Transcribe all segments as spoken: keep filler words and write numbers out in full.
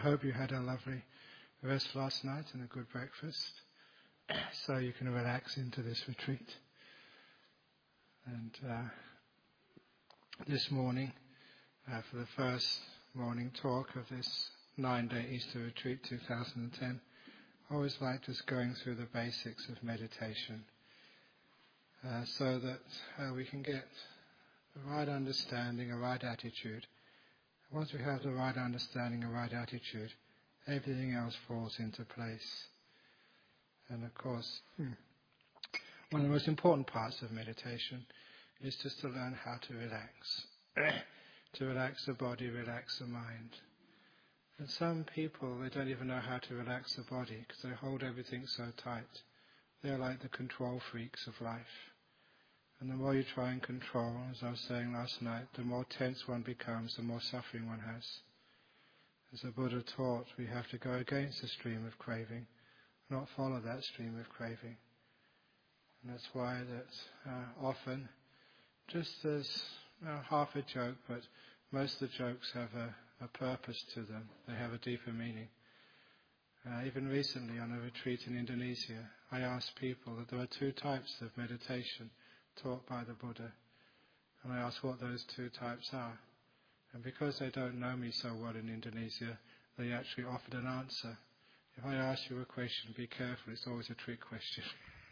hope you had a lovely rest last night and a good breakfast, so you can relax into this retreat. And uh, this morning, uh, for the first morning talk of this nine-day Easter retreat two thousand ten, I always like just going through the basics of meditation uh, so that uh, we can get the right understanding, a right attitude. Once we have the right understanding, a right attitude, everything else falls into place. And of course, one of the most important parts of meditation is just to learn how to relax. To relax the body, relax the mind. And some people, they don't even know how to relax the body because they hold everything so tight. They're like the control freaks of life. And the more you try and control, as I was saying last night, the more tense one becomes, the more suffering one has. As the Buddha taught, we have to go against the stream of craving, not follow that stream of craving. And that's why that uh, often, just as uh, half a joke, but most of the jokes have a, a purpose to them. They have a deeper meaning. Uh, even recently on a retreat in Indonesia, I asked people that there are two types of meditation taught by the Buddha. And I asked what those two types are. And because they don't know me so well in Indonesia, they actually offered an answer. If I ask you a question, be careful, it's always a trick question.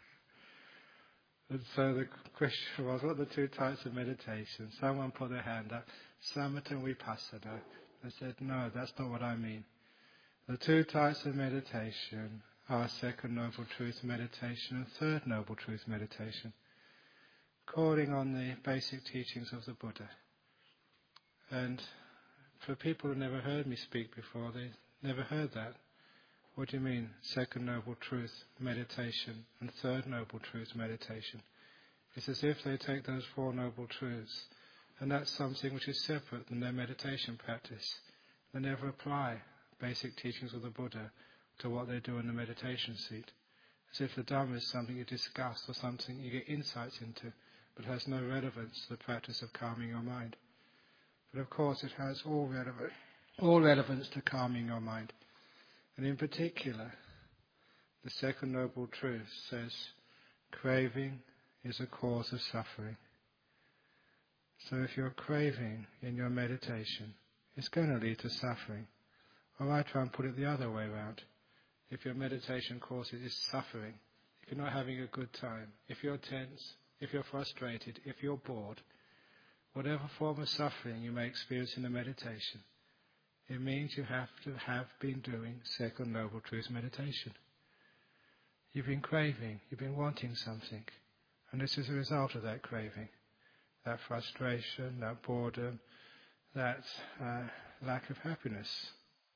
And so the question was, what are the two types of meditation? Someone put their hand up, Samatha and Vipassana. I said, no, that's not what I mean. The two types of meditation are Second Noble Truth meditation and Third Noble Truth meditation, calling on the basic teachings of the Buddha. And for people who never heard me speak before, they never heard that. What do you mean, Second Noble Truth meditation and Third Noble Truth meditation? It's as if they take those Four Noble Truths, and that's something which is separate than their meditation practice. They never apply basic teachings of the Buddha to what they do in the meditation seat. As if the Dhamma is something you discuss or something you get insights into, but has no relevance to the practice of calming your mind. But of course it has all, relevant, all relevance to calming your mind. And in particular, the Second Noble Truth says, craving is a cause of suffering. So if you're craving in your meditation, it's going to lead to suffering. Or I try and put it the other way around. If your meditation causes is suffering, if you're not having a good time, if you're tense, if you're frustrated, if you're bored, whatever form of suffering you may experience in the meditation, it means you have to have been doing Second Noble Truth meditation. You've been craving, you've been wanting something, and this is a result of that craving, that frustration, that boredom, that uh, lack of happiness.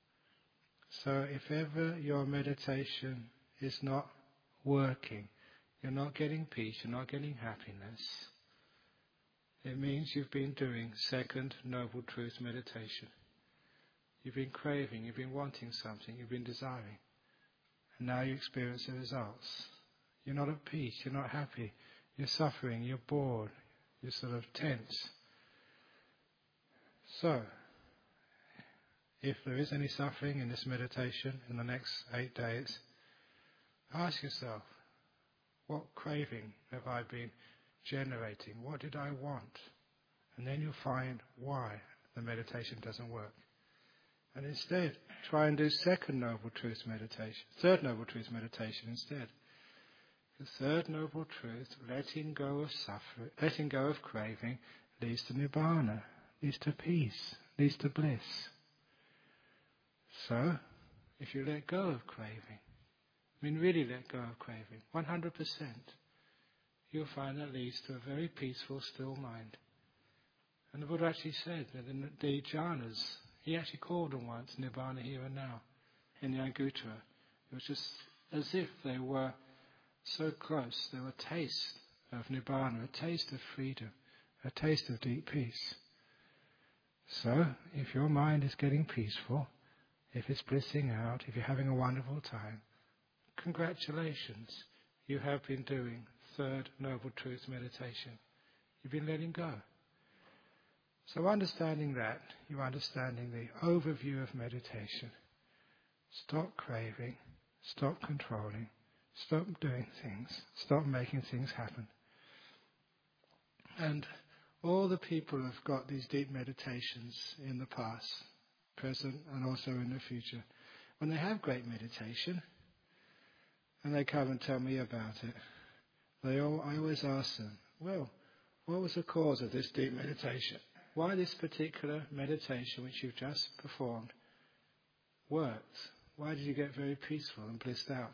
So if ever your meditation is not working, you're not getting peace, you're not getting happiness, it means you've been doing Second Noble Truth meditation. You've been craving, you've been wanting something, you've been desiring. And now you experience the results. You're not at peace, you're not happy, you're suffering, you're bored, you're sort of tense. So, if there is any suffering in this meditation in the next eight days, ask yourself, what craving have I been generating? What did I want? And then you'll find why the meditation doesn't work. And instead, try and do Second Noble Truth meditation, Third Noble Truth meditation instead. The Third Noble Truth, letting go of suffering, letting go of craving, leads to Nibbana, leads to peace, leads to bliss. So, if you let go of craving, I mean really let go of craving, one hundred percent, you'll find that leads to a very peaceful, still mind. And the Buddha actually said that in the jhanas, he actually called them once Nibbana here and now, in the Anguttara. It was just as if they were so close, they were a taste of Nibbana, a taste of freedom, a taste of deep peace. So, if your mind is getting peaceful, if it's blissing out, if you're having a wonderful time, congratulations, you have been doing Third Noble Truth meditation. You've been letting go. So understanding that, you're understanding the overview of meditation. Stop craving. Stop controlling. Stop doing things. Stop making things happen. And all the people who've got these deep meditations in the past, present, and also in the future, when they have great meditation, and they come and tell me about it, they all, I always ask them, well, what was the cause of this deep meditation? Why this particular meditation which you've just performed worked? Why did you get very peaceful and blissed out?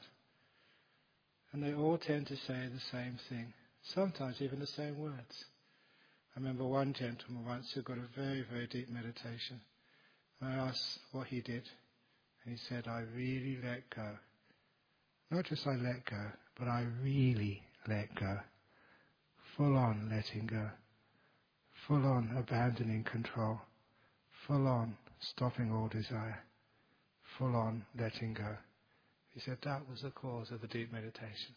And they all tend to say the same thing, sometimes even the same words. I remember one gentleman once who got a very, very deep meditation. I asked what he did, and he said, I really let go. Not just I let go, but I really let go. Full on letting go. Full on abandoning control. Full on stopping all desire. Full on letting go. He said that was the cause of the deep meditation.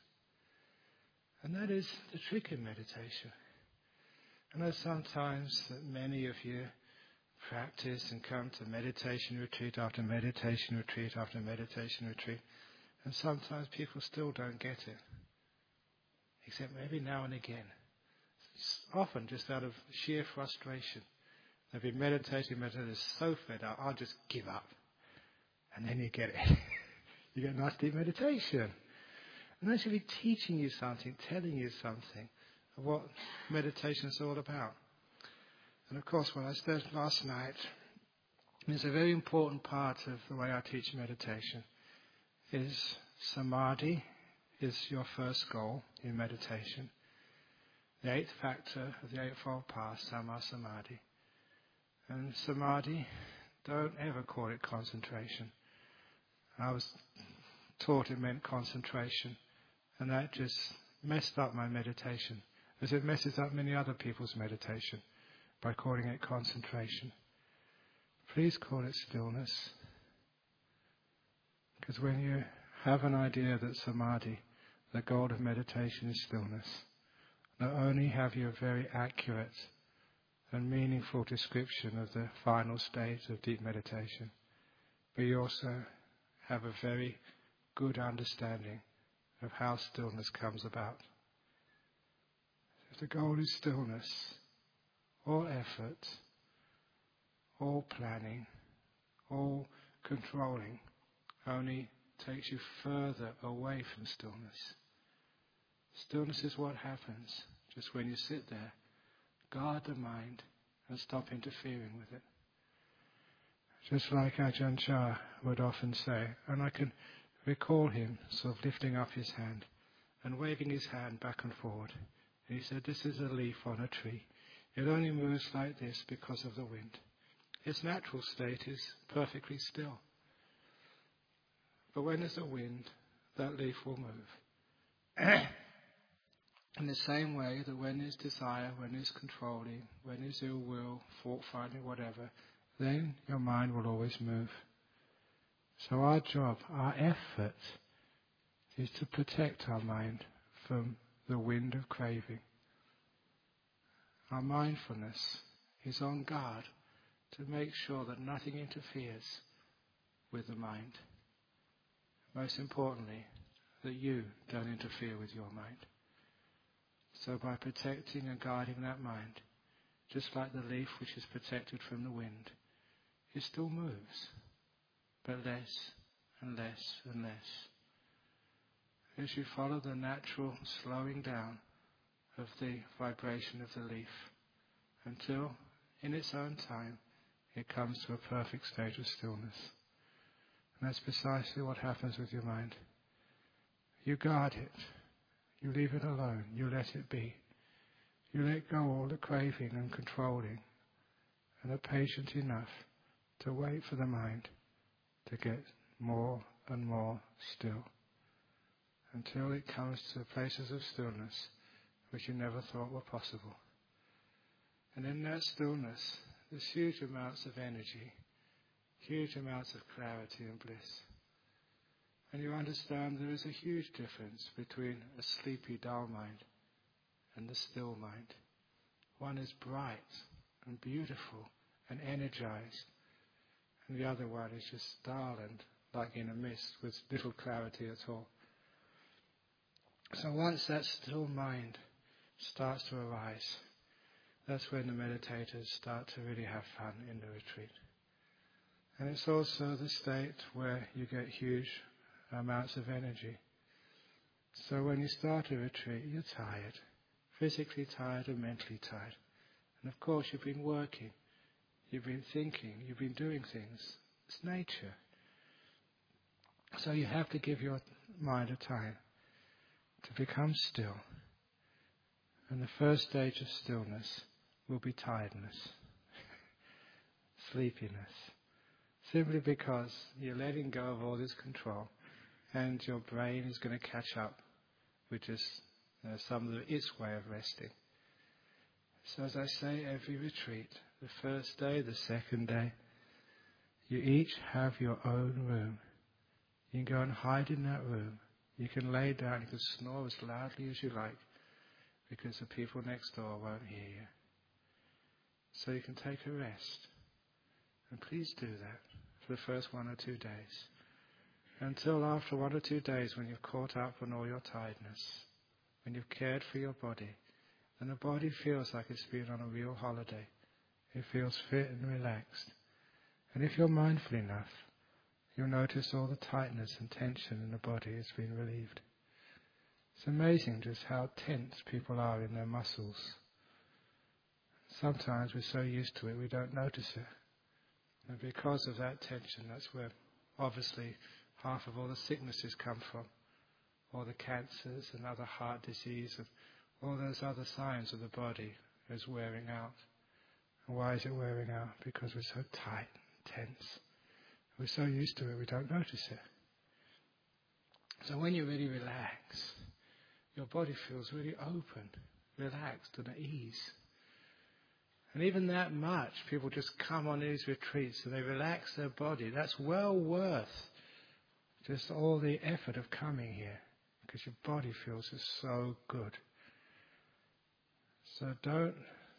And that is the trick in meditation. I know sometimes that many of you practice and come to meditation retreat after meditation retreat after meditation retreat, and sometimes people still don't get it, except maybe now and again. It's often just out of sheer frustration. They've been meditating, meditating, so fed up, I'll just give up. And then you get it. You get a nice deep meditation. And actually teaching you something, telling you something of what meditation is all about. And of course, when I said last night, it's a very important part of the way I teach meditation, is samadhi is your first goal in meditation. The eighth factor of the Eightfold Path, Samma Samadhi. And samadhi, don't ever call it concentration. I was taught it meant concentration, and that just messed up my meditation, as it messes up many other people's meditation by calling it concentration. Please call it stillness. Because when you have an idea that samadhi, the goal of meditation is stillness, not only have you a very accurate and meaningful description of the final stage of deep meditation, but you also have a very good understanding of how stillness comes about. If the goal is stillness, all effort, all planning, all controlling only takes you further away from stillness. Stillness is what happens just when you sit there, guard the mind and stop interfering with it. Just like Ajahn Chah would often say, and I can recall him sort of lifting up his hand and waving his hand back and forward. And he said, this is a leaf on a tree. It only moves like this because of the wind. Its natural state is perfectly still. But when there's a wind, that leaf will move. In the same way that when there's desire, when there's controlling, when there's ill will, fault finding, whatever, then your mind will always move. So our job, our effort, is to protect our mind from the wind of craving. Our mindfulness is on guard to make sure that nothing interferes with the mind. Most importantly, that you don't interfere with your mind. So by protecting and guarding that mind, just like the leaf which is protected from the wind, it still moves, but less and less and less. As you follow the natural slowing down of the vibration of the leaf, until in its own time it comes to a perfect state of stillness. And that's precisely what happens with your mind. You guard it. You leave it alone. You let it be. You let go all the craving and controlling, and are patient enough to wait for the mind to get more and more still, until it comes to places of stillness which you never thought were possible. And in that stillness, there's huge amounts of energy, huge amounts of clarity and bliss. And you understand there is a huge difference between a sleepy, dull mind and the still mind. One is bright and beautiful and energized, and the other one is just dull and like in a mist with little clarity at all. So once that still mind starts to arise, that's when the meditators start to really have fun in the retreat. And it's also the state where you get huge amounts of energy. So when you start a retreat, you're tired, physically tired and mentally tired. And of course you've been working, you've been thinking, you've been doing things. It's nature. So you have to give your mind a time to become still. And the first stage of stillness will be tiredness, sleepiness. Simply because you're letting go of all this control and your brain is going to catch up with just uh, some of its way of resting. So as I say, every retreat, the first day, the second day, you each have your own room. You can go and hide in that room. You can lay down, you can snore as loudly as you like because the people next door won't hear you. So you can take a rest. And please do that for the first one or two days. Until after one or two days when you've caught up on all your tiredness, when you've cared for your body, and the body feels like it's been on a real holiday. It feels fit and relaxed. And if you're mindful enough, you'll notice all the tightness and tension in the body has been relieved. It's amazing just how tense people are in their muscles. Sometimes we're so used to it we don't notice it. And because of that tension, that's where obviously half of all the sicknesses come from. All the cancers and other heart disease and all those other signs of the body is wearing out. And why is it wearing out? Because we're so tight and tense. We're so used to it we don't notice it. So when you really relax, your body feels really open, relaxed and at ease. And even that much, people just come on these retreats and they relax their body. That's well worth just all the effort of coming here, because your body feels just so good. So don't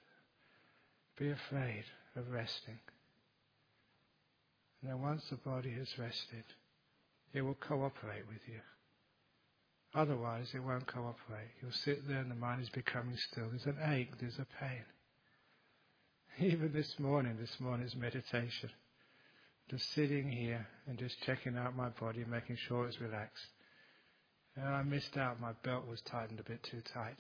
be afraid of resting. And then once the body has rested, it will cooperate with you. Otherwise, it won't cooperate. You'll sit there and the mind is becoming still. There's an ache, there's a pain. Even this morning, this morning's meditation, just sitting here and just checking out my body, making sure it's relaxed. And I missed out, my belt was tightened a bit too tight.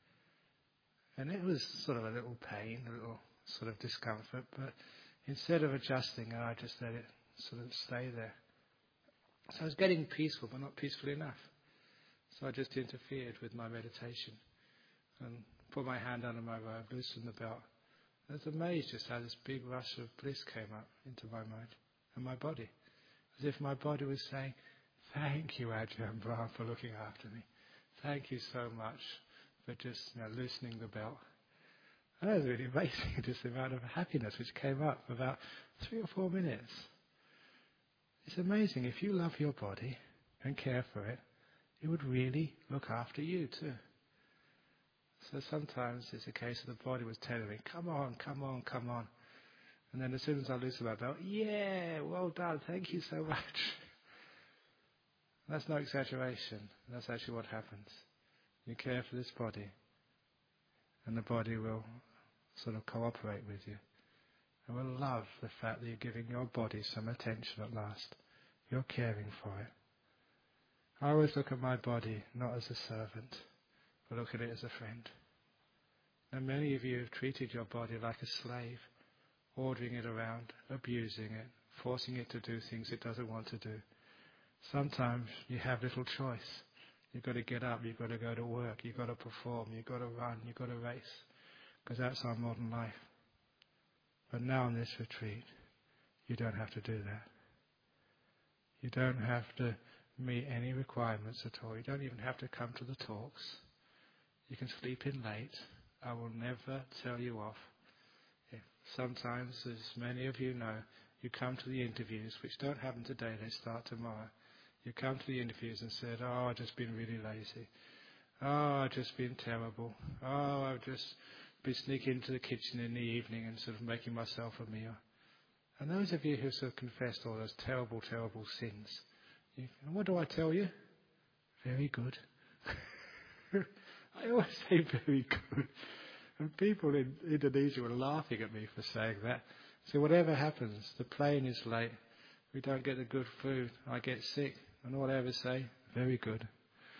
And it was sort of a little pain, a little sort of discomfort, but instead of adjusting it, I just let it sort of stay there. So I was getting peaceful, but not peaceful enough. So I just interfered with my meditation and put my hand under my robe, loosened the belt. I was amazed just how this big rush of bliss came up into my mind and my body. As if my body was saying, thank you, Ajahn Brahm, for looking after me. Thank you so much for just you know, loosening the belt. And that was really amazing, just the amount of happiness which came up for about three or four minutes. It's amazing, if you love your body and care for it, it would really look after you too. So sometimes it's a case of the body was telling me, come on, come on, come on. And then as soon as I loosen my belt, yeah, well done, thank you so much. That's no exaggeration. That's actually what happens. You care for this body, and the body will sort of cooperate with you. And will love the fact that you're giving your body some attention at last. You're caring for it. I always look at my body not as a servant, but look at it as a friend. And many of you have treated your body like a slave, ordering it around, abusing it, forcing it to do things it doesn't want to do. Sometimes you have little choice. You've got to get up, you've got to go to work, you've got to perform, you've got to run, you've got to race, because that's our modern life. But now in this retreat, you don't have to do that. You don't have to meet any requirements at all. You don't even have to come to the talks. You can sleep in late. I will never tell you off. If sometimes, as many of you know, you come to the interviews, which don't happen today, they start tomorrow. You come to the interviews and said, oh, I've just been really lazy. Oh, I've just been terrible. Oh, I've just been sneaking into the kitchen in the evening and sort of making myself a meal. And those of you who sort of confessed all those terrible, terrible sins, you, and what do I tell you? Very good. I always say very good. And people in Indonesia were laughing at me for saying that. So whatever happens, the plane is late, we don't get the good food, I get sick, and all I ever say, very good.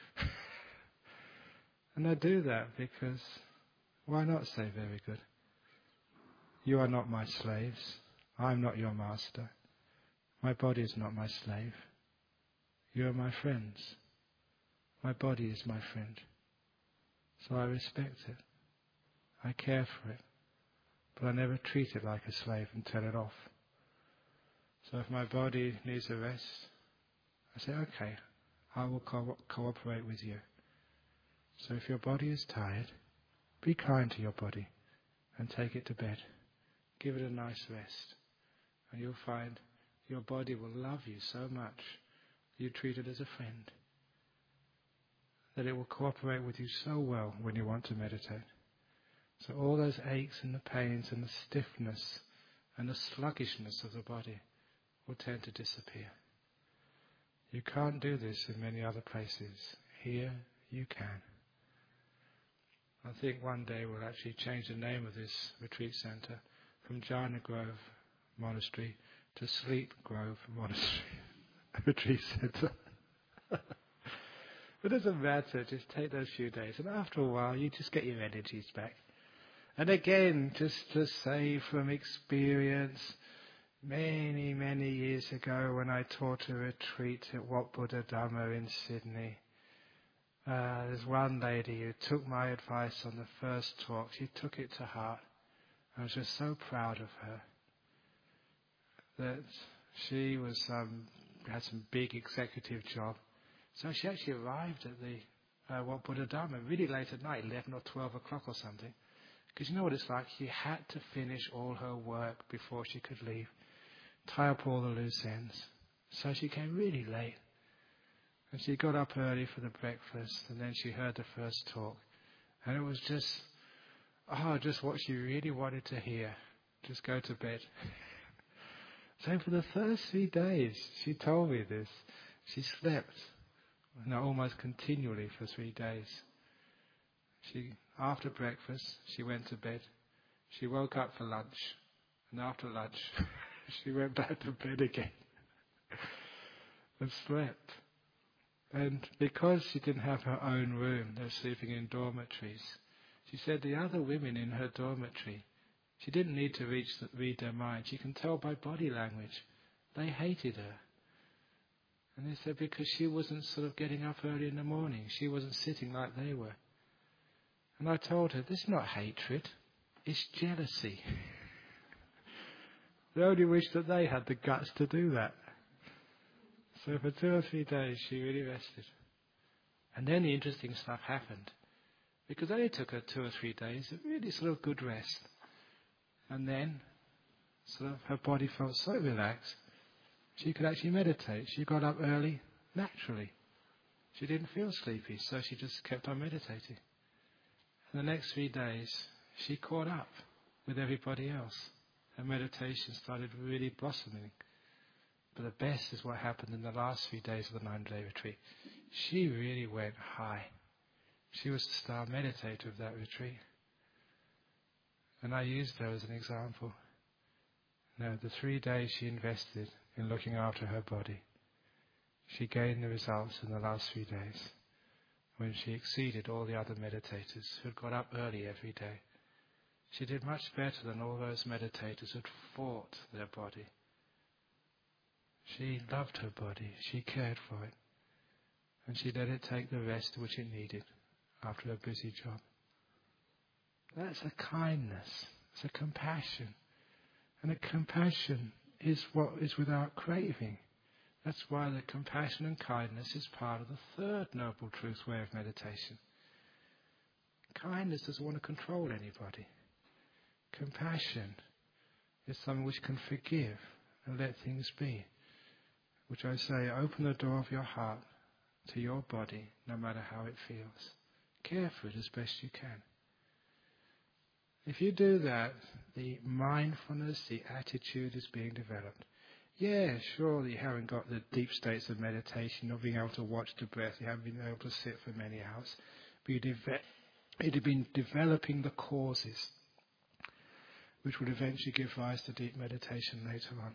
And I do that because why not say very good? You are not my slaves. I'm not your master. My body is not my slave. You are my friends. My body is my friend. So I respect it. I care for it. But I never treat it like a slave and tell it off. So if my body needs a rest, I say, okay, I will co- cooperate with you. So if your body is tired, be kind to your body and take it to bed. Give it a nice rest. And you'll find your body will love you so much, you treat it as a friend, that it will cooperate with you so well when you want to meditate. So all those aches and the pains and the stiffness and the sluggishness of the body will tend to disappear. You can't do this in many other places. Here you can. I think one day we'll actually change the name of this retreat centre from Jhana Grove Monastery to Sleep Grove Monastery Retreat Centre. It doesn't matter, just take those few days, and after a while you just get your energies back. And again, just to say from experience, many, many years ago when I taught a retreat at Wat Buddha Dhamma in Sydney, uh, there's one lady who took my advice on the first talk. She took it to heart. I was just so proud of her. That she was um, had some big executive job. So she actually arrived at the uh, Wat Buddha Dhamma really late at night, eleven or twelve o'clock or something. Because you know what it's like? She had to finish all her work before she could leave, tie up all the loose ends. So she came really late. And she got up early for the breakfast, and then she heard the first talk. And it was just, oh, just what she really wanted to hear. Just go to bed. So for the first three days, she told me this. She slept, you know, almost continually for three days. She, after breakfast, she went to bed. She woke up for lunch, and after lunch, she went back to bed again and slept. And because she didn't have her own room, they were sleeping in dormitories. She said the other women in her dormitory, she didn't need to reach the, read their minds. She can tell by body language. They hated her. And they said because she wasn't sort of getting up early in the morning. She wasn't sitting like they were. And I told her, this is not hatred. It's jealousy. They only wish that they had the guts to do that. So for two or three days, she really rested. And then the interesting stuff happened. Because it only took her two or three days of really sort of good rest. And then, sort of, her body felt so relaxed, she could actually meditate. She got up early, naturally. She didn't feel sleepy, so she just kept on meditating. And the next three days, she caught up with everybody else. Her meditation started really blossoming. But the best is what happened in the last few days of the nine-day retreat. She really went high. She was the star meditator of that retreat. And I used her as an example. No, the three days she invested in looking after her body, she gained the results in the last few days when she exceeded all the other meditators who had got up early every day. She did much better than all those meditators who had fought their body. She loved her body, she cared for it, and she let it take the rest which it needed after a busy job. That's a kindness, it's a compassion. And a compassion is what is without craving. That's why the compassion and kindness is part of the third Noble Truth way of meditation. Kindness doesn't want to control anybody. Compassion is something which can forgive and let things be. Which I say, open the door of your heart to your body, no matter how it feels. Care for it as best you can. If you do that, the mindfulness, the attitude is being developed. Yeah, surely you haven't got the deep states of meditation, not being able to watch the breath, you haven't been able to sit for many hours, but you deve- it had been developing the causes which would eventually give rise to deep meditation later on.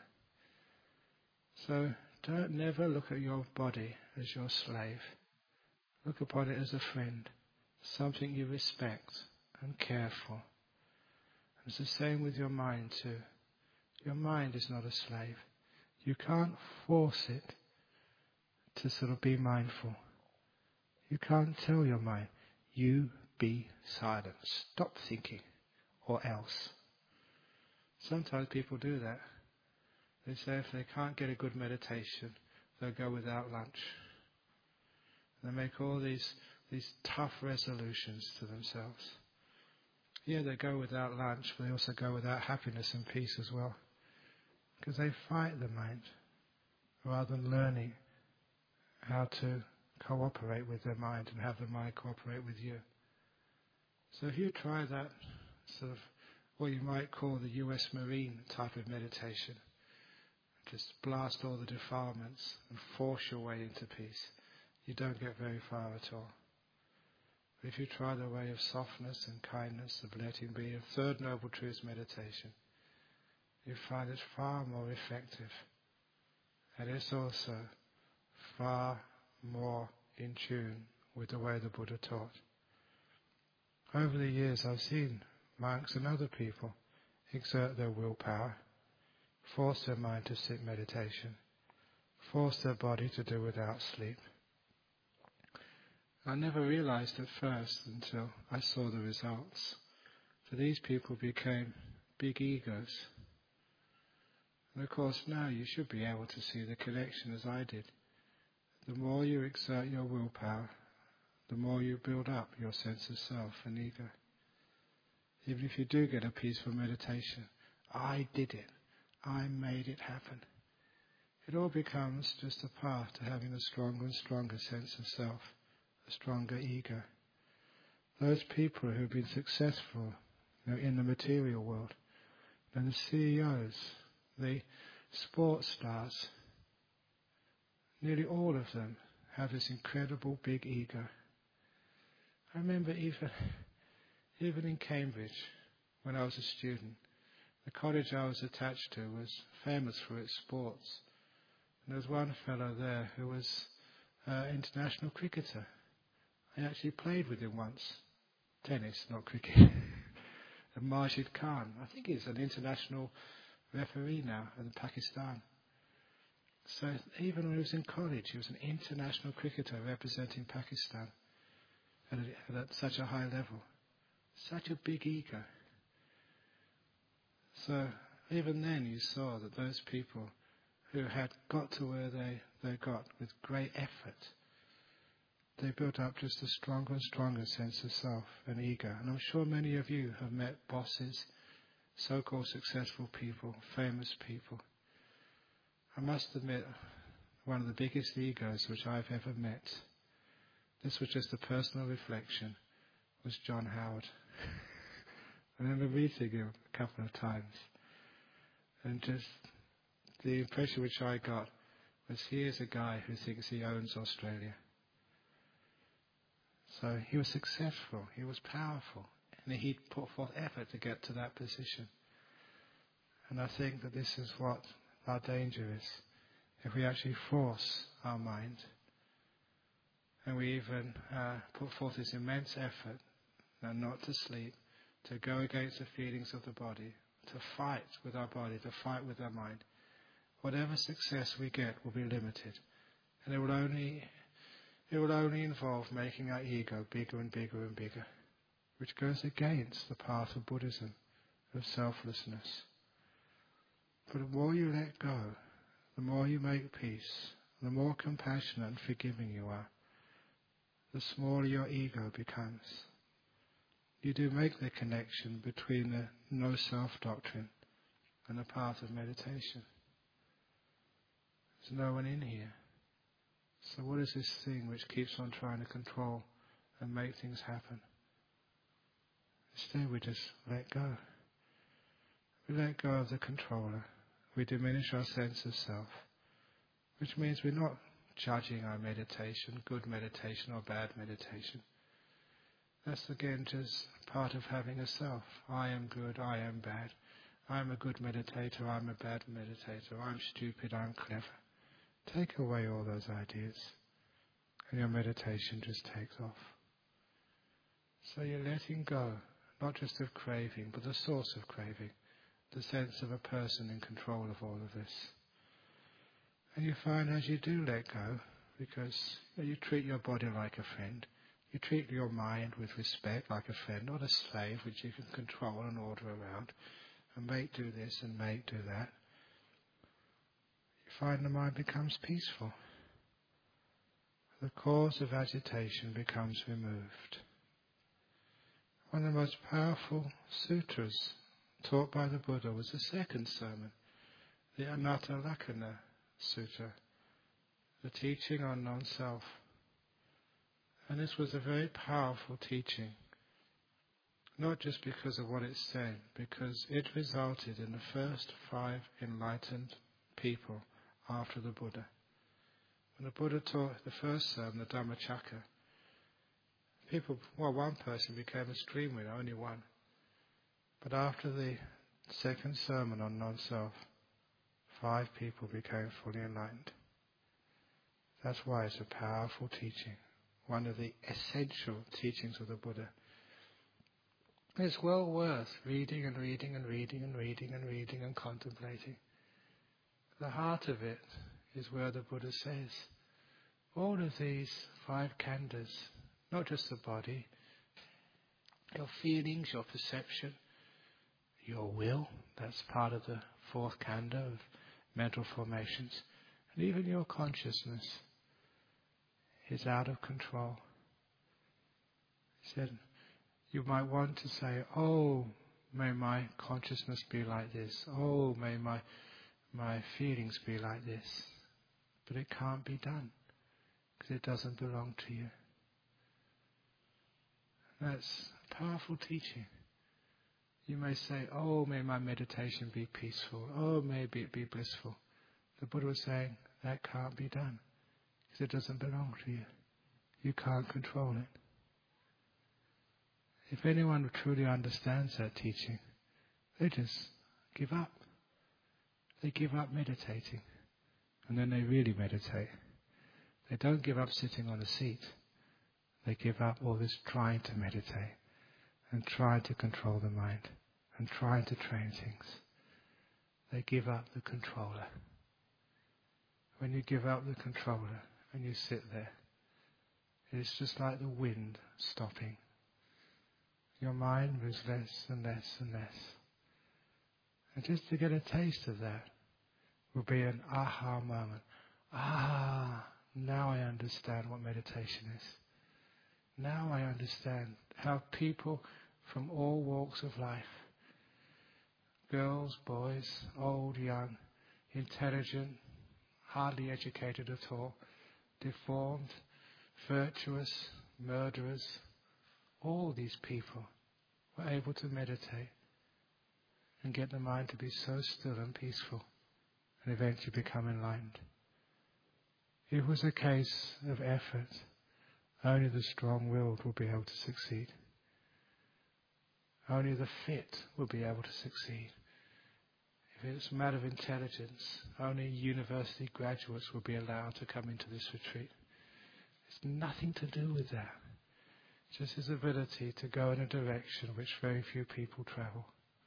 So don't never look at your body as your slave. Look upon it as a friend, something you respect and care for. And it's the same with your mind too. Your mind is not a slave. You can't force it to sort of be mindful. You can't tell your mind, you be silent, stop thinking, or else. Sometimes people do that. They say if they can't get a good meditation, they'll go without lunch. They make all these these tough resolutions to themselves. Yeah, they go without lunch, but they also go without happiness and peace as well. Because they fight the mind, rather than learning how to cooperate with their mind and have the mind cooperate with you. So if you try that sort of what you might call the U S Marine type of meditation, just blast all the defilements and force your way into peace, you don't get very far at all. But if you try the way of softness and kindness, of letting be, of Third Noble Truths meditation, you find it far more effective. And it's also far more in tune with the way the Buddha taught. Over the years I've seen monks and other people exert their willpower, force their mind to sit meditation, force their body to do without sleep. I never realized at first until I saw the results. For these people became big egos. And of course now you should be able to see the connection as I did. The more you exert your willpower, the more you build up your sense of self and ego. Even if you do get a peaceful meditation, I did it. I made it happen. It all becomes just a path to having a stronger and stronger sense of self, a stronger ego. Those people who have been successful, you know, in the material world, and the C E Os, the sports stars, nearly all of them have this incredible big ego. I remember even, even in Cambridge, when I was a student, the college I was attached to was famous for its sports. And there was one fellow there who was an international cricketer. I actually played with him once. Tennis, not cricket. And Majid Khan, I think he's an international referee now in Pakistan. So even when he was in college, he was an international cricketer representing Pakistan at, a, at such a high level. Such a big ego. So even then you saw that those people who had got to where they, they got with great effort, they built up just a stronger and stronger sense of self and ego. And I'm sure many of you have met bosses, so-called successful people, famous people. I must admit, one of the biggest egos which I've ever met, this was just a personal reflection, was John Howard. I remember meeting him a couple of times, and just the impression which I got was he is a guy who thinks he owns Australia. So he was successful, he was powerful, and he put forth effort to get to that position. And I think that this is what our danger is. If we actually force our mind, and we even uh, put forth this immense effort, now not to sleep, to go against the feelings of the body, to fight with our body, to fight with our mind, whatever success we get will be limited. And it will only it will only involve making our ego bigger and bigger and bigger, which goes against the path of Buddhism, of selflessness. But the more you let go, the more you make peace, the more compassionate and forgiving you are, the smaller your ego becomes. You do make the connection between the no-self doctrine and the path of meditation. There's no one in here. So what is this thing which keeps on trying to control and make things happen? Instead we just let go. We let go of the controller. We diminish our sense of self, which means we're not judging our meditation, good meditation or bad meditation. That's again just part of having a self. I am good, I am bad. I'm a good meditator, I'm a bad meditator. I'm stupid, I'm clever. Take away all those ideas and your meditation just takes off. So you're letting go, not just of craving, but the source of craving, the sense of a person in control of all of this. And you find as you do let go, because you know, you treat your body like a friend, you treat your mind with respect like a friend, not a slave which you can control and order around, and make do this and make do that. You find the mind becomes peaceful. The cause of agitation becomes removed. One of the most powerful sutras taught by the Buddha was the second sermon, the Anatta Lakkhana Sutta, the teaching on non-self. And this was a very powerful teaching, not just because of what it said, because it resulted in the first five enlightened people after the Buddha. When the Buddha taught the first sermon, the Dhammacakka, people, well, one person became a stream winner, only one. But after the second sermon on non-self, five people became fully enlightened. That's why it's a powerful teaching, one of the essential teachings of the Buddha. It's well worth reading and reading and reading and reading and reading and contemplating. The heart of it is where the Buddha says, all of these five khandhas, not just the body, your feelings, your perception, your will, that's part of the fourth khandha of mental formations, and even your consciousness is out of control. He said, you might want to say, oh, may my consciousness be like this. Oh, may my my feelings be like this. But it can't be done, because it doesn't belong to you. That's a powerful teaching. You may say, oh, may my meditation be peaceful. Oh, maybe it be blissful. The Buddha was saying, that can't be done, because it doesn't belong to you. You can't control it. If anyone truly understands that teaching, they just give up. They give up meditating, and then they really meditate. They don't give up sitting on a seat. They give up all this trying to meditate and trying to control the mind and trying to train things. They give up the controller. When you give up the controller and you sit there, it's just like the wind stopping. Your mind moves less and less and less. And just to get a taste of that will be an aha moment. Ah, now I understand what meditation is. Now I understand how people from all walks of life, girls, boys, old, young, intelligent, hardly educated at all, deformed, virtuous, murderers, all these people were able to meditate and get the mind to be so still and peaceful and eventually become enlightened. It was a case of effort. Only the strong-willed will be able to succeed. Only the fit will be able to succeed. If it's a matter of intelligence, only university graduates will be allowed to come into this retreat. It's nothing to do with that. Just his ability to go in a direction which very few people travel.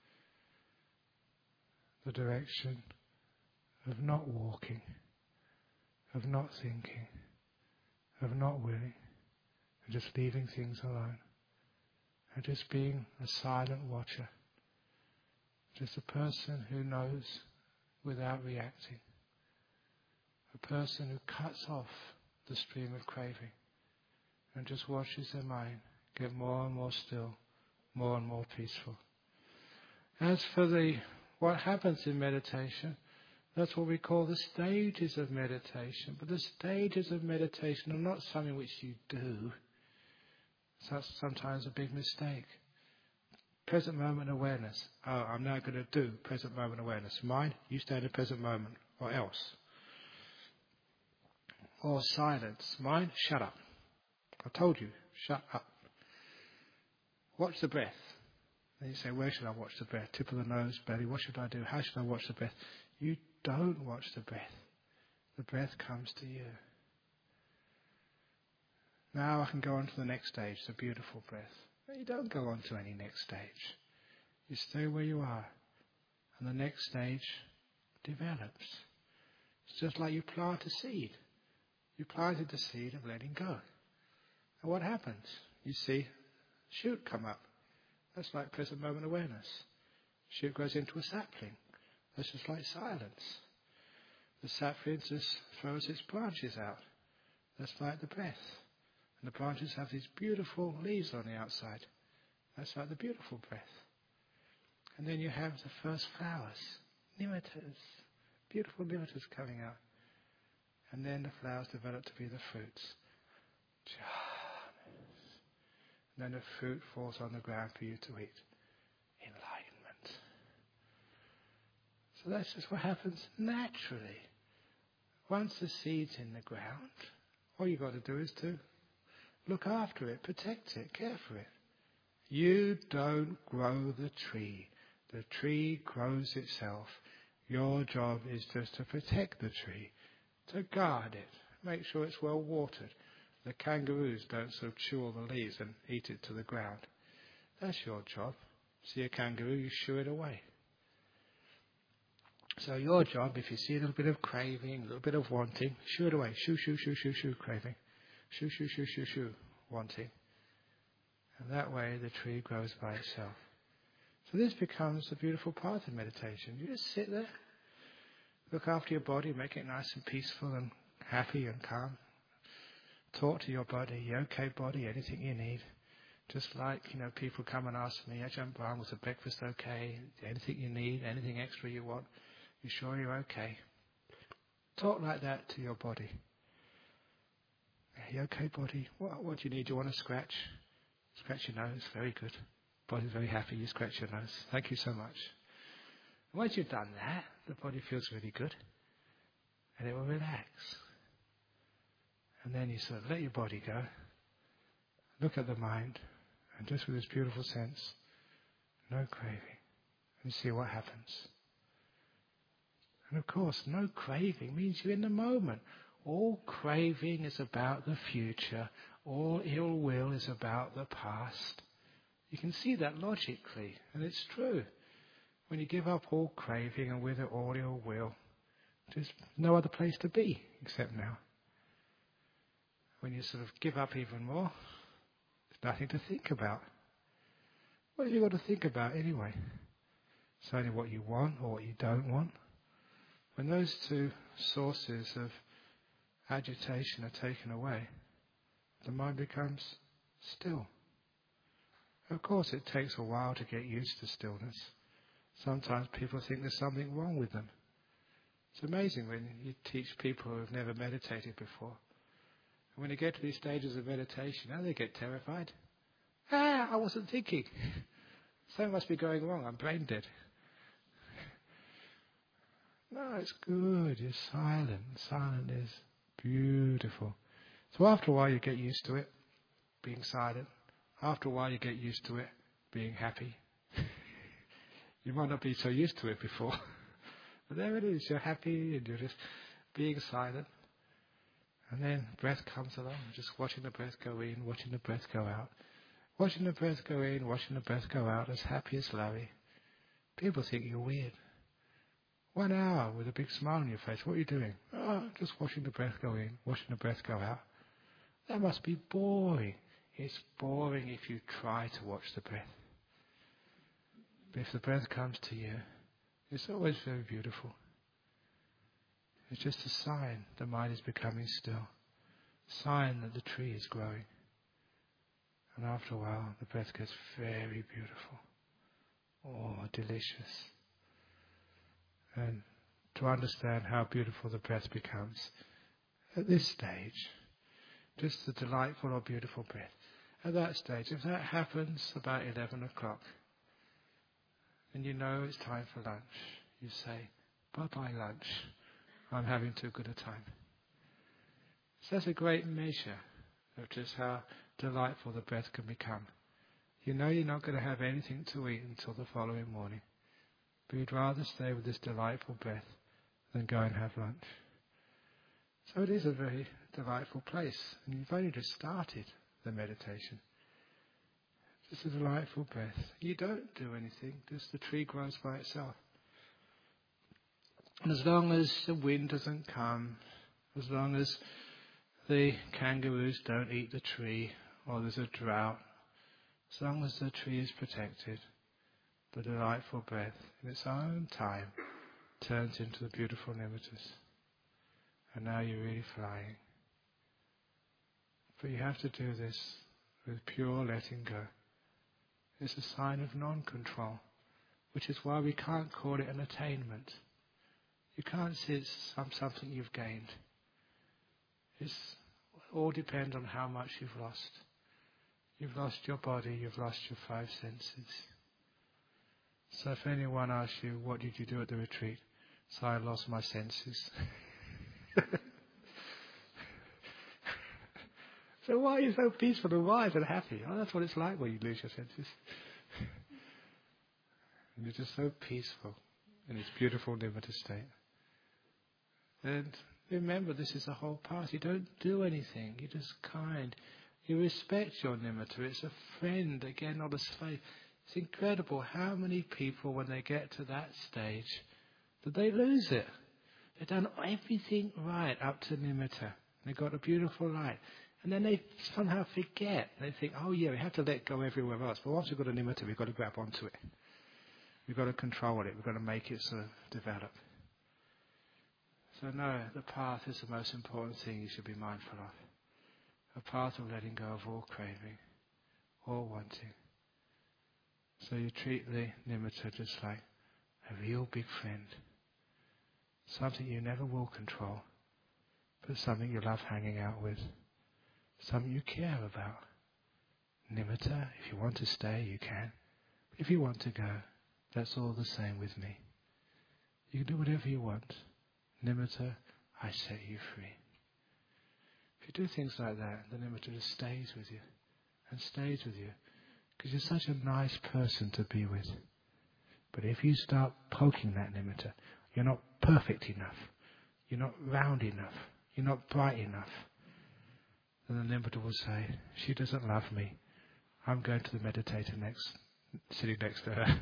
The direction of not walking, of not thinking, of not willing, and just leaving things alone, and just being a silent watcher, just a person who knows without reacting, a person who cuts off the stream of craving and just watches their mind get more and more still, more and more peaceful. As for the what happens in meditation, that's what we call the stages of meditation. But the stages of meditation are not something which you do. So that's sometimes a big mistake. Present moment awareness. Oh, I'm now going to do present moment awareness. Mind, you stay in the present moment, or else. Or silence. Mind, shut up. I told you, shut up. Watch the breath. And you say, where should I watch the breath? Tip of the nose, belly. What should I do? How should I watch the breath? You don't watch the breath. The breath comes to you. Now I can go on to the next stage, the beautiful breath. You don't go on to any next stage. You stay where you are. And the next stage develops. It's just like you plant a seed. You planted the seed of letting go. And what happens? You see shoot come up. That's like present moment awareness. Shoot grows into a sapling. That's just like silence. The sapling just throws its branches out. That's like the breath. And the branches have these beautiful leaves on the outside. That's like the beautiful breath. And then you have the first flowers, nimittas, beautiful nimittas coming out. And then the flowers develop to be the fruits. And then the fruit falls on the ground for you to eat. Enlightenment. So that's just what happens naturally. Once the seed's in the ground, all you've got to do is to look after it, protect it, care for it. You don't grow the tree. The tree grows itself. Your job is just to protect the tree, to guard it, make sure it's well watered. The kangaroos don't sort of chew all the leaves and eat it to the ground. That's your job. See a kangaroo, you shoo it away. So your job, if you see a little bit of craving, a little bit of wanting, shoo it away. Shoo, shoo, shoo, shoo, shoo, craving. Shoo, shoo, shoo, shoo, shoo, wanting. And that way the tree grows by itself. So this becomes a beautiful part of meditation. You just sit there, look after your body, make it nice and peaceful and happy and calm. Talk to your body, you okay body, anything you need. Just like, you know, people come and ask me, Ajahn Brahm, was the breakfast okay? Anything you need, anything extra you want? You sure you're okay? Talk like that to your body. Are you okay, body? What, what do you need? Do you want to scratch? Scratch your nose. Very good. Body's very happy. You scratch your nose. Thank you so much. And once you've done that, the body feels really good. And it will relax. And then you sort of let your body go. Look at the mind. And just with this beautiful sense, no craving. And see what happens. And of course, no craving means you're in the moment. All craving is about the future. All ill will is about the past. You can see that logically, and it's true. When you give up all craving and with it all ill will, there's no other place to be except now. When you sort of give up even more, there's nothing to think about. What have you got to think about anyway? It's only what you want or what you don't want. When those two sources of agitation are taken away, the mind becomes still. Of course, it takes a while to get used to stillness. Sometimes people think there's something wrong with them. It's amazing when you teach people who have never meditated before. And when they get to these stages of meditation, now they get terrified. Ah, I wasn't thinking. Something must be going wrong. I'm brain dead. No, it's good. You're silent. Silent is beautiful. So after a while you get used to it, being silent. After a while you get used to it, being happy. You might not be so used to it before. But there it is. You're happy and you're just being silent. And then breath comes along. Just watching the breath go in, watching the breath go out. Watching the breath go in, watching the breath go out, as happy as Larry. People think you're weird. One hour with a big smile on your face. What are you doing? Oh, just watching the breath go in, watching the breath go out. That must be boring. It's boring if you try to watch the breath. But if the breath comes to you, it's always very beautiful. It's just a sign the mind is becoming still. Sign that the tree is growing. And after a while, the breath gets very beautiful. Oh, delicious. And to understand how beautiful the breath becomes, at this stage, just the delightful or beautiful breath. At that stage, if that happens about eleven o'clock, and you know it's time for lunch, you say, bye-bye lunch, I'm having too good a time. So that's a great measure of just how delightful the breath can become. You know you're not going to have anything to eat until the following morning, but you'd rather stay with this delightful breath than go and have lunch. So it is a very delightful place, and you've only just started the meditation. Just a delightful breath. You don't do anything, just the tree grows by itself. And as long as the wind doesn't come, as long as the kangaroos don't eat the tree, or there's a drought, as long as the tree is protected, the delightful breath in its own time turns into the beautiful nimittas. And now you're really flying. But you have to do this with pure letting go. It's a sign of non-control, which is why we can't call it an attainment. You can't say it's some, something you've gained. It's all depends on how much you've lost. You've lost your body, you've lost your five senses. So if anyone asks you, what did you do at the retreat? So I lost my senses. So why are you so peaceful and wise and happy? Oh, that's what it's like when you lose your senses. And you're just so peaceful in this beautiful nimitta state. And remember, this is the whole path. You don't do anything. You're just kind. You respect your nimitta. It's a friend, again, not a slave. It's incredible how many people, when they get to that stage, that they lose it. They've done everything right up to nimitta. They've got a beautiful light. And then they somehow forget. They think, oh yeah, we have to let go everywhere else. But once we've got a nimitta, we've got to grab onto it. We've got to control it. We've got to make it sort of develop. So no, the path is the most important thing you should be mindful of. A path of letting go of all craving, all wanting. So you treat the nimitta just like a real big friend. Something you never will control, but something you love hanging out with. Something you care about. Nimitta, if you want to stay, you can. If you want to go, that's all the same with me. You can do whatever you want. Nimitta, I set you free. If you do things like that, the nimitta just stays with you and stays with you because you're such a nice person to be with. But if you start poking that nimitta, you're not perfect enough. You're not round enough. You're not bright enough. Then the nimitta will say, she doesn't love me. I'm going to the meditator next, sitting next to her.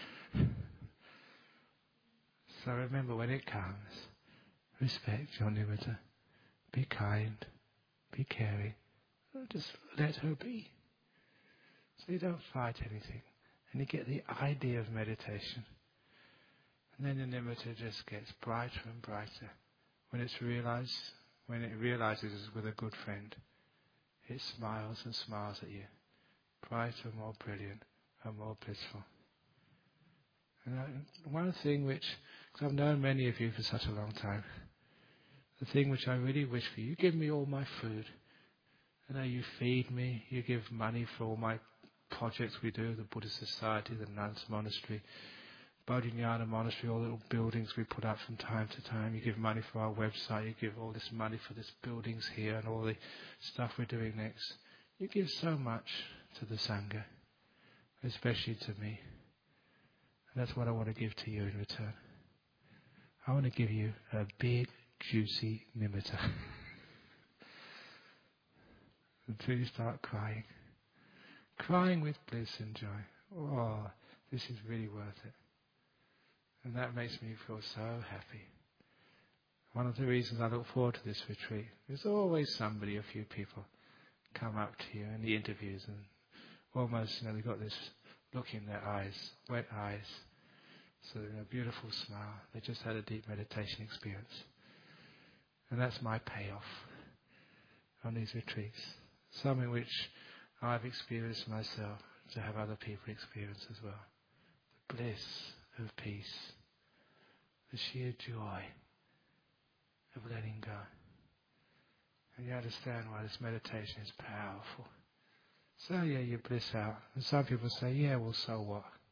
So remember, when it comes, respect your nimitta. Be kind. Be caring. Just let her be. So you don't fight anything. And you get the idea of meditation. And then the nimitta just gets brighter and brighter. When it's realized, when it realizes it's with a good friend, it smiles and smiles at you. Brighter, more brilliant, and more blissful. And I, one thing which, because I've known many of you for such a long time, the thing which I really wish for you, you give me all my food. I know you feed me, you give money for all my projects we do, the Buddhist Society, the Nuns Monastery, Bodhinyana Monastery, all the little buildings we put up from time to time. You give money for our website, you give all this money for these buildings here and all the stuff we're doing next. You give so much to the Sangha, especially to me. And that's what I want to give to you in return. I want to give you a big, juicy nimitta. Until you start crying. Crying with bliss and joy. Oh, this is really worth it. And that makes me feel so happy. One of the reasons I look forward to this retreat, there's always somebody, a few people, come up to you in the interviews and almost, you know, they've got this look in their eyes, wet eyes, so a beautiful smile. They just had a deep meditation experience. And that's my payoff on these retreats. Something which I've experienced myself, to have other people experience as well. The bliss of peace, the sheer joy of letting go. And you understand why this meditation is powerful. So yeah, you bliss out. And some people say, yeah, well, so what?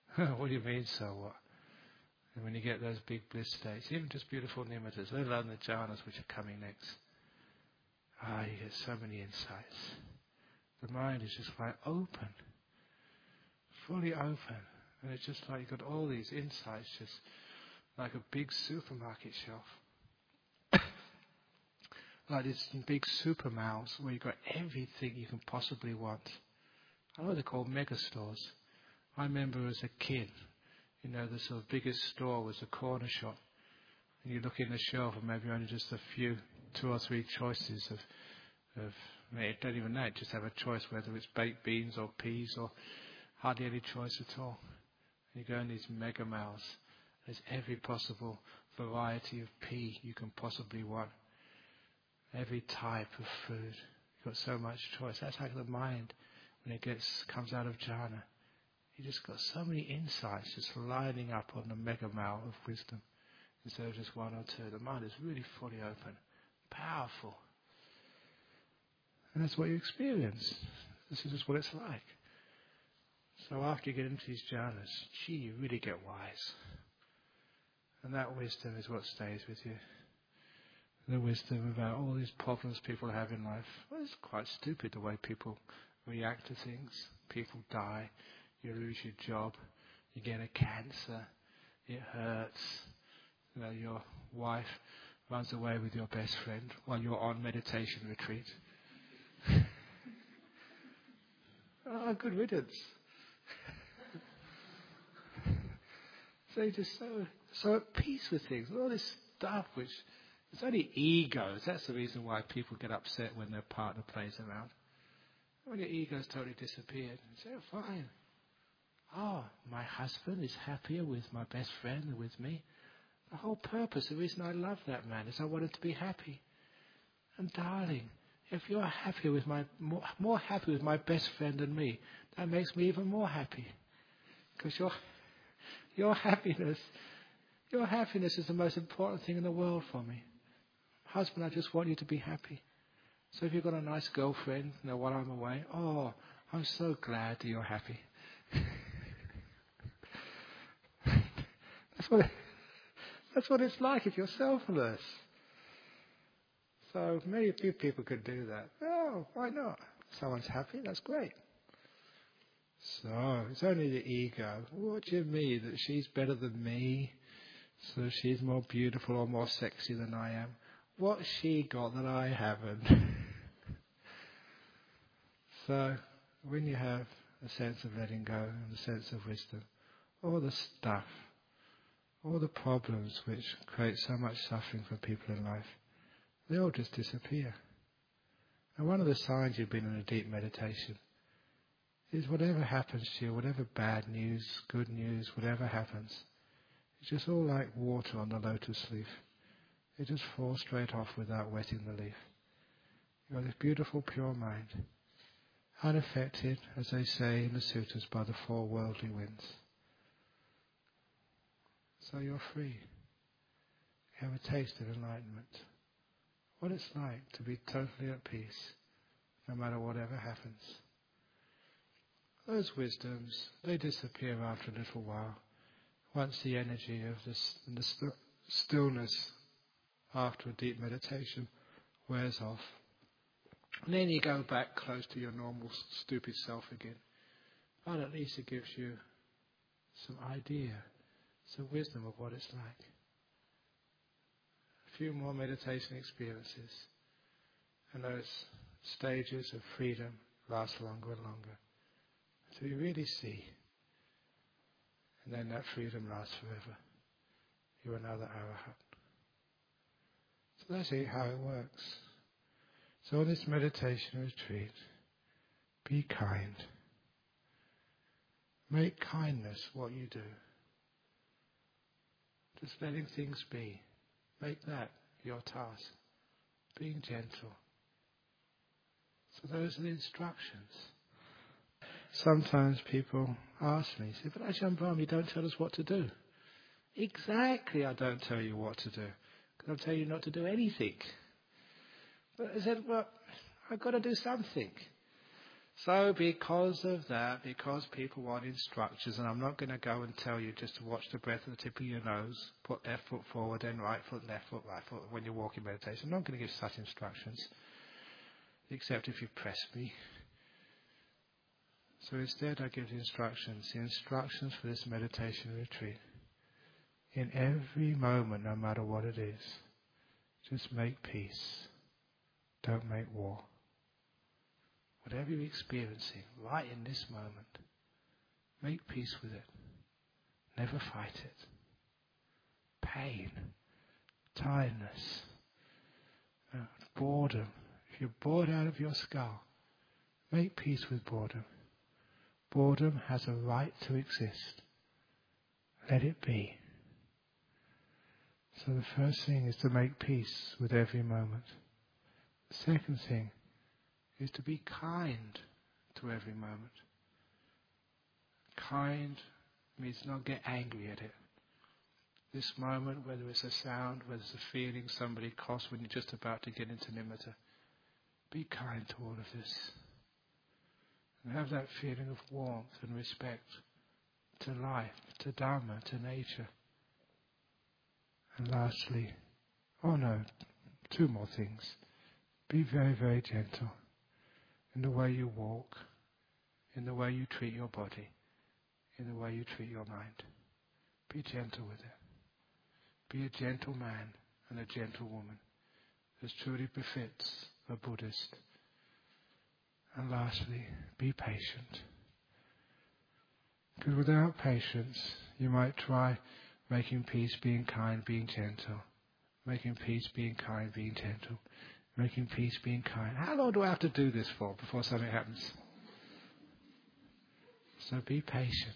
What do you mean, so what? And when you get those big bliss states, even just beautiful nimittas, let alone the jhanas which are coming next, ah, you get so many insights. The mind is just like open, fully open. And it's just like you've got all these insights, just like a big supermarket shelf. Like these big super malls where you've got everything you can possibly want. I know what they're called mega stores. I remember as a kid, you know, the sort of biggest store was a corner shop. And you look in the shelf and maybe only just a few, two or three choices of, of I mean, don't even know, just have a choice whether it's baked beans or peas or hardly any choice at all. And you go in these mega malls, there's every possible variety of pea you can possibly want. Every type of food. You've got so much choice. That's like the mind when it gets comes out of jhana. You just got so many insights just lining up on the mega mall of wisdom instead of just one or two. The mind is really fully open, powerful. And that's what you experience. This is just what it's like. So after you get into these jhanas, gee, you really get wise. And that wisdom is what stays with you. The wisdom about all these problems people have in life. Well, it's quite stupid the way people react to things. People die, you lose your job, you get a cancer, it hurts. You know, your wife runs away with your best friend while you're on meditation retreat. Oh, good riddance. So you're just so, so at peace with things. All this stuff which, it's only egos. That's the reason why people get upset when their partner plays around. When your ego's totally disappeared, you say, oh, fine. Oh, my husband is happier with my best friend than with me. The whole purpose, the reason I love that man is I want him to be happy. And darling, if you're happier with my more, more happy with my best friend than me, that makes me even more happy. Because your your happiness, your happiness is the most important thing in the world for me. Husband, I just want you to be happy. So if you've got a nice girlfriend, you know, while I'm away, oh, I'm so glad that you're happy. That's what it, that's what it's like if you're selfless. So maybe a few people could do that. Oh, why not? Someone's happy, that's great. So it's only the ego. What do you mean that she's better than me? So she's more beautiful or more sexy than I am. What's she got that I haven't? So when you have a sense of letting go and a sense of wisdom, all the stuff, all the problems which create so much suffering for people in life, they all just disappear. And one of the signs you've been in a deep meditation is whatever happens to you, whatever bad news, good news, whatever happens, it's just all like water on the lotus leaf. It just falls straight off without wetting the leaf. You've got this beautiful pure mind, unaffected, as they say in the sutras, by the four worldly winds. So you're free. You have a taste of enlightenment. What it's like to be totally at peace, no matter whatever happens. Those wisdoms, they disappear after a little while. Once the energy of this, the st- stillness after a deep meditation wears off. And then you go back close to your normal stupid self again. But at least it gives you some idea, some wisdom of what it's like. A few more meditation experiences, and those stages of freedom last longer and longer. So you really see, and then that freedom lasts forever. You're another arahant. So that's it, how it works. So on this meditation retreat, be kind. Make kindness what you do. Just letting things be. Make that your task. Being gentle. So those are the instructions. Sometimes people ask me, say, but Ajahn Brahm, you don't tell us what to do. Exactly, I don't tell you what to do. Because I'll tell you not to do anything. But I said, well, I've got to do something. So because of that, because people want instructions, and I'm not going to go and tell you just to watch the breath at the tip of your nose, put left foot forward, then right foot, left foot, right foot, when you walk in meditation. I'm not going to give such instructions, except if you press me. So instead I give the instructions, the instructions for this meditation retreat. In every moment, no matter what it is, just make peace. Don't make war. Whatever you're experiencing right in this moment, make peace with it. Never fight it. Pain, tiredness, uh, boredom. If you're bored out of your skull, make peace with boredom. Boredom has a right to exist. Let it be. So the first thing is to make peace with every moment. The second thing is to be kind to every moment. Kind means not get angry at it. This moment, whether it's a sound, whether it's a feeling, somebody coughs when you're just about to get into nimitta, be kind to all of this. And have that feeling of warmth and respect to life, to Dharma, to nature. And lastly, oh no, two more things. Be very, very gentle in the way you walk, in the way you treat your body, in the way you treat your mind. Be gentle with it. Be a gentle man and a gentle woman, as truly befits a Buddhist. And lastly, be patient. Because without patience, you might try making peace, being kind, being gentle. Making peace, being kind, being gentle. Making peace, being kind. How long do I have to do this for before something happens? So be patient.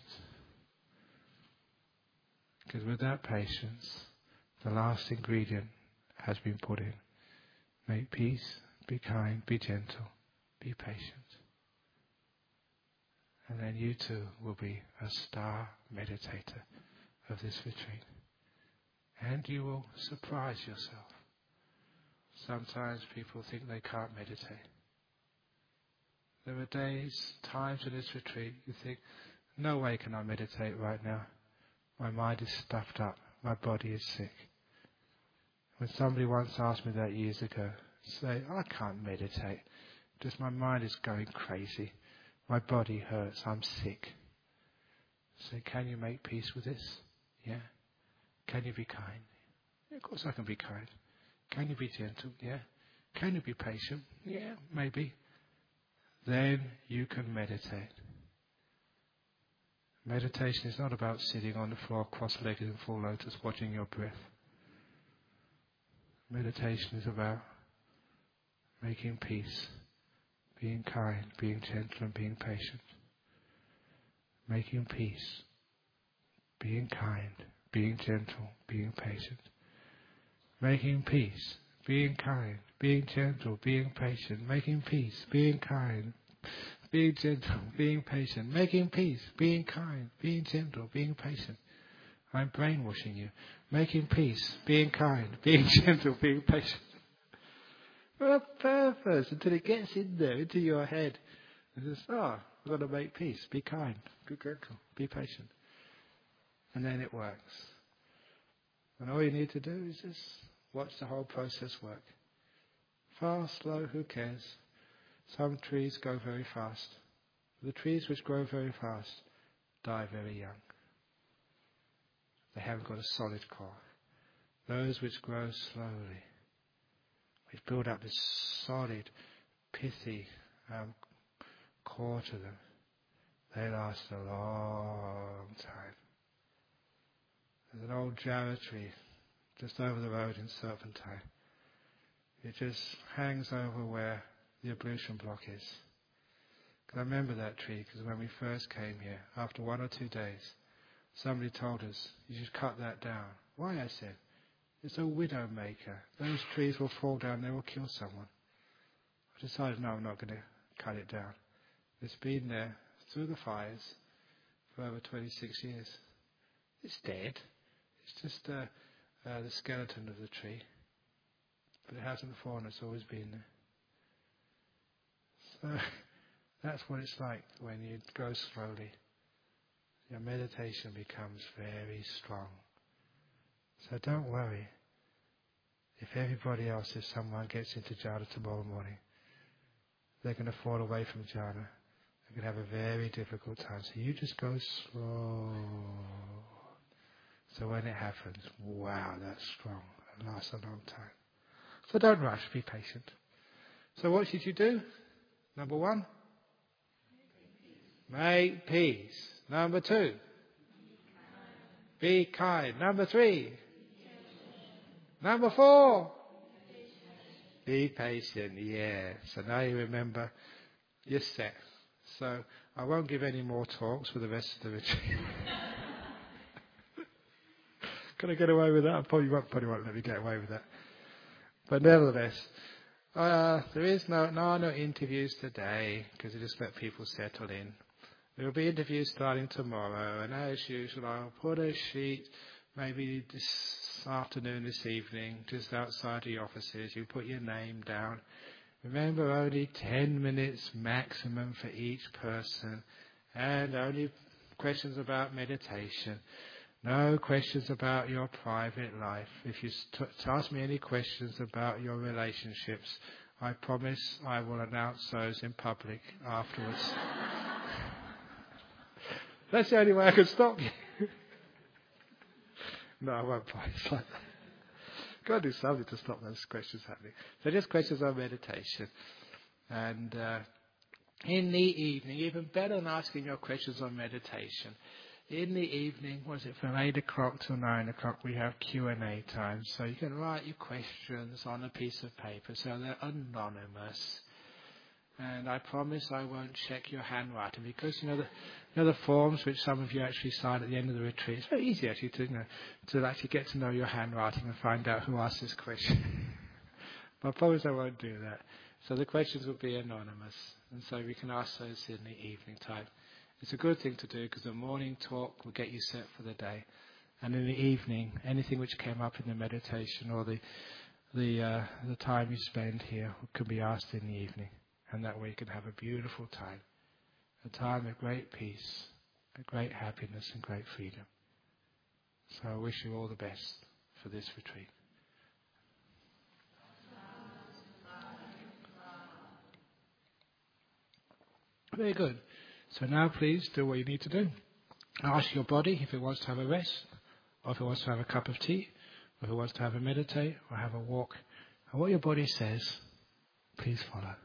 Because without patience, the last ingredient has been put in. Make peace, be kind, be gentle, be patient. And then you too will be a star meditator of this retreat. And you will surprise yourself. Sometimes people think they can't meditate. There are days, times in this retreat, you think, no way can I meditate right now. My mind is stuffed up. My body is sick. When somebody once asked me that years ago, say, I can't meditate. Just my mind is going crazy. My body hurts. I'm sick. Say, can you make peace with this? Yeah. Can you be kind? Yeah, of course I can be kind. Can you be gentle? Yeah. Can you be patient? Yeah, maybe. Then you can meditate. Meditation is not about sitting on the floor cross-legged in full lotus watching your breath. Meditation is about making peace, being kind, being gentle and being patient. Making peace, being kind, being gentle, being patient. Making peace, being kind, being gentle, being patient. Making peace, being kind, being gentle, being patient. Making peace, being kind, being gentle, being patient. I'm brainwashing you. Making peace, being kind, being gentle, being patient. For a purpose, until it gets in there, into your head. And says, oh, I've got to make peace. Be kind, be gentle, be patient. And then it works. And all you need to do is just watch the whole process work. Fast, slow, who cares? Some trees go very fast. The trees which grow very fast die very young. They haven't got a solid core. Those which grow slowly, which build up this solid, pithy um, core to them, they last a long time. There's an old Jarrah tree just over the road in Serpentine. It just hangs over where the ablution block is. Because I remember that tree, because when we first came here, after one or two days, somebody told us, you should cut that down. Why? I said, it's a widow maker. Those trees will fall down, they will kill someone. I decided, no, I'm not going to cut it down. It's been there through the fires for over twenty-six years. It's dead. It's just uh, uh, the skeleton of the tree. But it hasn't fallen, it's always been there. So That's what it's like when you go slowly. Your meditation becomes very strong. So don't worry. If everybody else, if someone gets into jhana tomorrow morning, they're going to fall away from jhana. They're going to have a very difficult time. So you just go slow. So when it happens, wow, that's strong. It lasts a long time. So don't rush, be patient. So what should you do? Number one? Make peace. Number two? Be kind. Number three? Number four? Be patient, yeah. So now you remember, you're set. So I won't give any more talks for the rest of the retreat. Can I get away with that? I probably won't, probably won't let me get away with that. But nevertheless, uh, there is no, no, no interviews today because I just let people settle in. There will be interviews starting tomorrow, and as usual, I'll put a sheet maybe this afternoon, this evening, just outside the offices. You put your name down. Remember, only ten minutes maximum for each person, and only questions about meditation. No questions about your private life. If you st- ask me any questions about your relationships, I promise I will announce those in public afterwards. That's the only way I can stop you. No, I won't promise like that. Got to do something to stop those questions happening. So just questions on meditation. And uh, in the evening, even better than asking your questions on meditation, in the evening, was it from eight o'clock till nine o'clock, we have Q and A time. So you can write your questions on a piece of paper, so they're anonymous. And I promise I won't check your handwriting, because you know the, you know the forms which some of you actually sign at the end of the retreat. It's very easy actually to you know, to actually get to know your handwriting and find out who asked this question. But I promise I won't do that. So the questions will be anonymous, and so we can ask those in the evening time. It's a good thing to do because the morning talk will get you set for the day, and in the evening, anything which came up in the meditation or the the uh, the time you spend here can be asked in the evening, and that way you can have a beautiful time, a time of great peace, a great happiness and great freedom. So I wish you all the best for this retreat. Very good. So now please do what you need to do. Ask your body if it wants to have a rest, or if it wants to have a cup of tea, or if it wants to have a meditate, or have a walk. And what your body says, please follow.